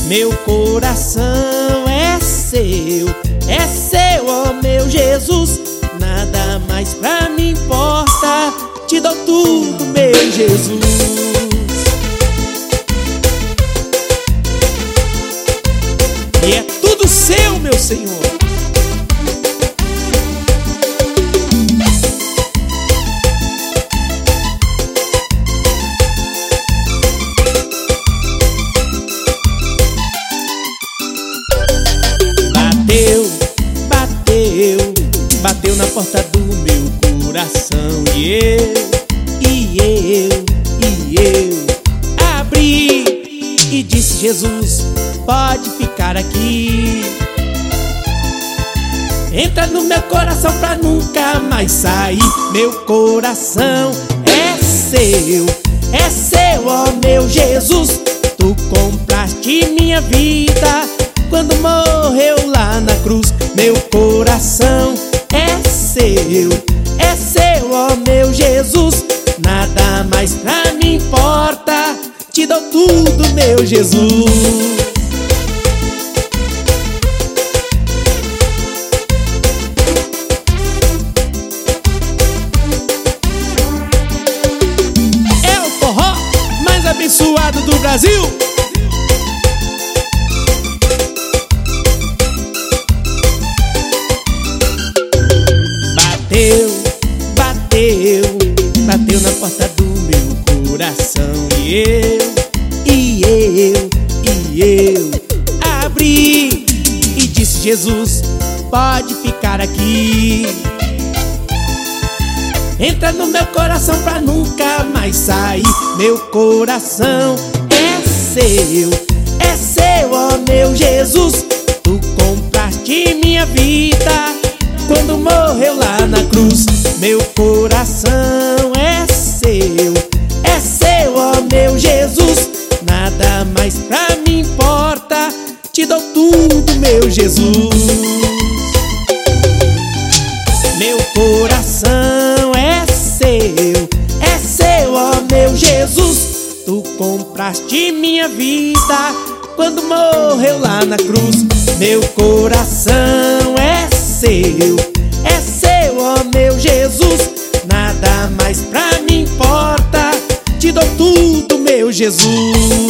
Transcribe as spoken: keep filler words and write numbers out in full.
Meu coração é seu, é seu, ó meu Jesus. Nada mais pra mim importa, te dou tudo, meu Jesus. E é tudo seu, meu Senhor. Bateu, bateu, bateu na porta do meu coração. E eu, e eu, e eu abri e disse: Jesus, pode ficar aqui. Entra no meu coração pra nunca mais sair. Meu coração é seu, é seu, ó meu Jesus. Tu compraste minha vida quando morreu lá na cruz. Meu coração é seu, é seu, ó meu Jesus. Nada mais pra mim importa, te dou tudo, meu Jesus. É o forró mais abençoado do Brasil. Bateu, bateu, bateu na porta do meu coração. E eu, e eu, e eu abri e disse: Jesus, pode ficar aqui. Entra no meu coração pra nunca mais sair. Meu coração é seu, é seu, ó meu Jesus. Tu compraste minha vida quando morreu lá na cruz. Meu coração é seu, é seu, ó meu Jesus. Nada mais pra mim importa, te dou tudo, meu Jesus. Meu coração é seu, é seu, ó meu Jesus. Tu compraste minha vida quando morreu lá na cruz. Meu coração é seu, é seu, ó meu Jesus. Nada mais pra mim importa, te dou tudo, meu Jesus.